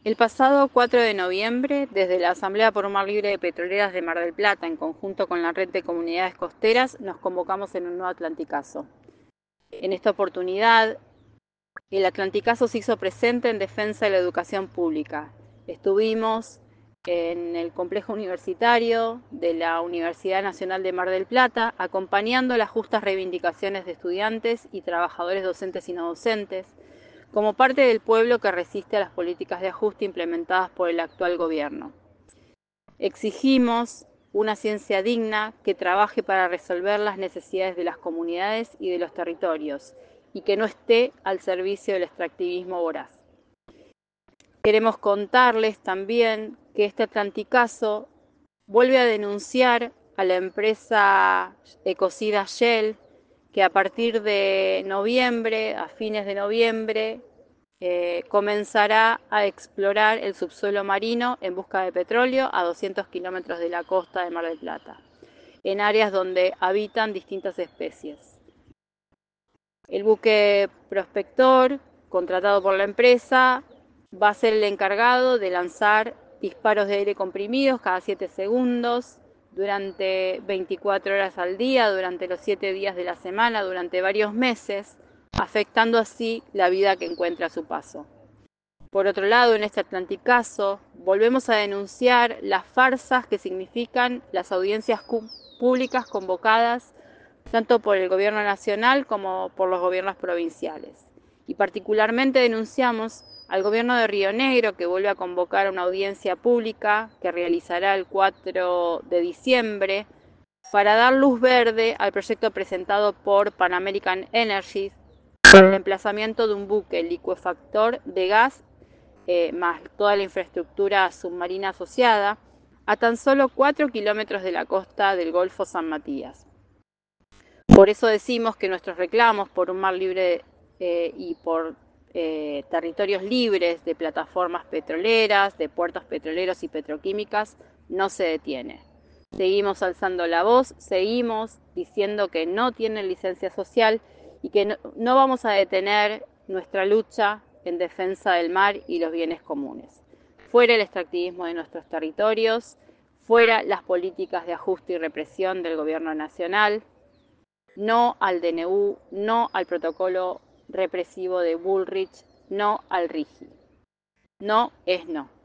El pasado 4 de noviembre, desde la Asamblea por un Mar Libre de Petroleras de Mar del Plata, en conjunto con la Red de Comunidades Costeras, nos convocamos en un nuevo Atlanticazo. En esta oportunidad, el Atlanticazo se hizo presente en defensa de la educación pública. Estuvimos en el complejo universitario de la Universidad Nacional de Mar del Plata, acompañando las justas reivindicaciones de estudiantes y trabajadores docentes y no docentes, como parte del pueblo que resiste a las políticas de ajuste implementadas por el actual gobierno. Exigimos una ciencia digna que trabaje para resolver las necesidades de las comunidades y de los territorios y que no esté al servicio del extractivismo voraz. Queremos contarles también que este Atlanticazo vuelve a denunciar a la empresa ecocida Shell, que a partir de noviembre, a fines de noviembre, comenzará a explorar el subsuelo marino en busca de petróleo a 200 kilómetros de la costa de Mar del Plata, en áreas donde habitan distintas especies. El buque prospector, contratado por la empresa, va a ser el encargado de lanzar disparos de aire comprimidos cada 7 segundos, durante 24 horas al día, durante los 7 días de la semana, durante varios meses, afectando así la vida que encuentra a su paso. Por otro lado, en este Atlanticazo, volvemos a denunciar las farsas que significan las audiencias públicas convocadas tanto por el gobierno nacional como por los gobiernos provinciales. Y particularmente denunciamos al gobierno de Río Negro, que vuelve a convocar una audiencia pública que realizará el 4 de diciembre para dar luz verde al proyecto presentado por Pan American Energy para el emplazamiento de un buque licuefactor de gas más toda la infraestructura submarina asociada a tan solo 4 kilómetros de la costa del Golfo San Matías. Por eso decimos que nuestros reclamos por un mar libre y por territorios libres de plataformas petroleras, de puertos petroleros y petroquímicas, no se detiene. Seguimos alzando la voz, seguimos diciendo que no tienen licencia social y que no vamos a detener nuestra lucha en defensa del mar y los bienes comunes. Fuera el extractivismo de nuestros territorios, fuera las políticas de ajuste y represión del gobierno nacional, no al DNU, no al protocolo represivo de Bullrich, no al RIGI. No es no.